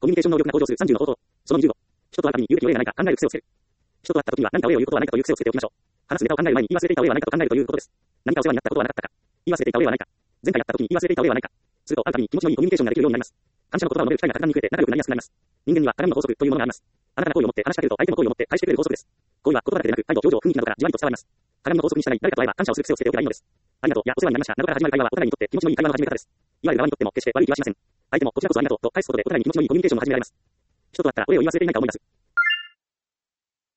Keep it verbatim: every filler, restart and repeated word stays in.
ミュニケーション能力が向上するさんじゅうの方法。そのにじゅうご。人と会うたびに言うべきお礼がないか考える癖をつける。人と会った時には何かお礼を言うことはないかという癖をつけておきましょう。話すネタを考える前に言い忘れていたお礼はないかと考えるということです。何かお世話になったことはなかったか。言い忘れていたお礼はないか。前回やった時に言い忘れていたお礼はないか。すると会うたびに気持ちのいいコミュニケーションができるようになります。感謝の言葉を述べる機会が格段に増えて仲良くなりやすくなります。人間には鏡の法則というものがあります。あなたが好意を持って話しかけると相手も好意を持って返してくれる法則です。好意は言葉だけでなく態度、表情、雰囲気などからじわりと伝わります。鏡の法則に従い誰かと会えば感謝をする癖をつけておけばいいのです。ありがとうやお世話になりましたなどから始まる会話はお互いにとって気持ちのいい会話の始め方です。いわゆる側にとっても決して悪い気はしません。相手もこちらこそありがとうと返すことでお互いに気持ちのいいコミュニケーションも始められます。人と会ったらお礼を言い忘れていないか思い出す。